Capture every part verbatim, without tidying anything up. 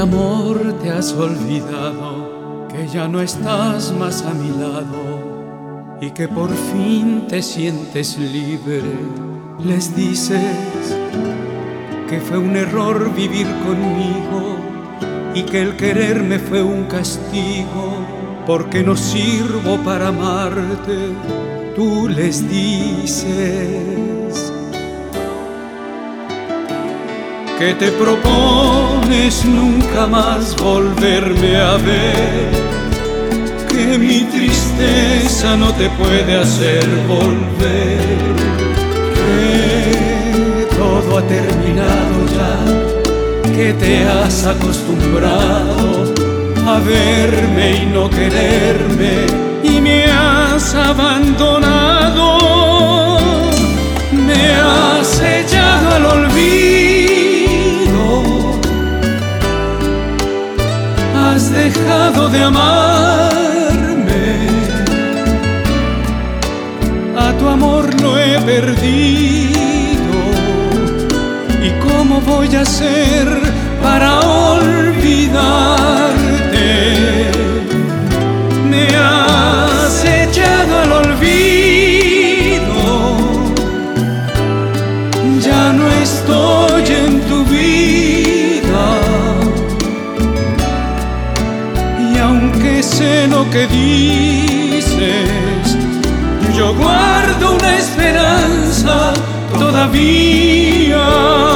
amor te has olvidado, que ya no estás más a mi lado y que por fin te sientes libre. Les dices que fue un error vivir conmigo y que el quererme fue un castigo porque no sirvo para amarte. Tú les dices que te propones nunca más volverme a ver, que mi tristeza no te puede hacer volver, que todo ha terminado ya, que te has acostumbrado a verme y no quererme y me has abandonado, me has echado al olvido, has dejado de amarme, a tu amor lo he perdido. ¿Y cómo voy a hacer para olvidarte? Me has echado al olvido, ya no estoy en tu vida. Y aunque sé lo que dices, yo guardo una esperanza todavía,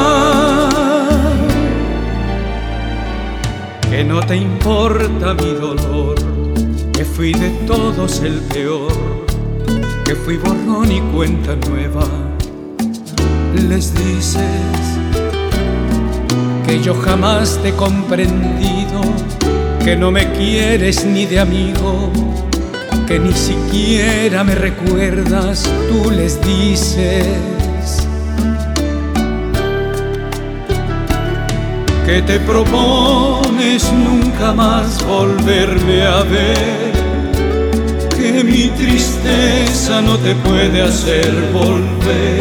que no te importa mi dolor, que fui de todos el peor, que fui borrón y cuenta nueva. Les dices que yo jamás te he comprendido, que no me quieres ni de amigo, que ni siquiera me recuerdas. Tú les dices que te propones nunca más volverme a ver, que mi tristeza no te puede hacer volver,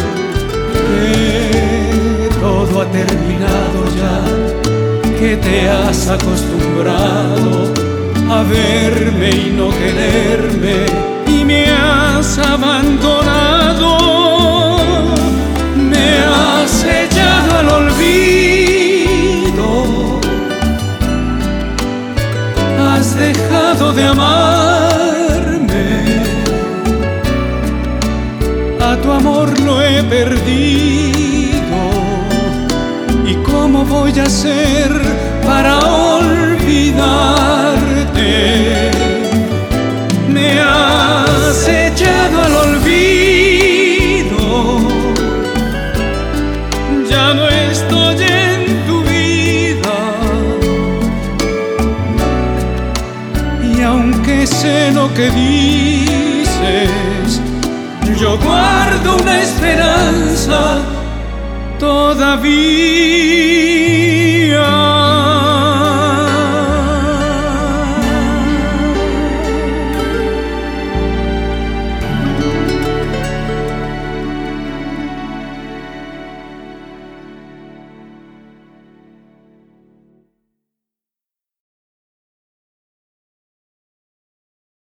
que todo ha terminado ya, que te has acostumbrado a verme y no quererme y me has abandonado, me has echado al olvido, has dejado de amarme, a tu amor lo he perdido. ¿Y cómo voy a hacer para olvidarte? Me has echado al olvido, ya no estoy en tu vida. Y aunque sé lo que dices, yo guardo una esperanza todavía.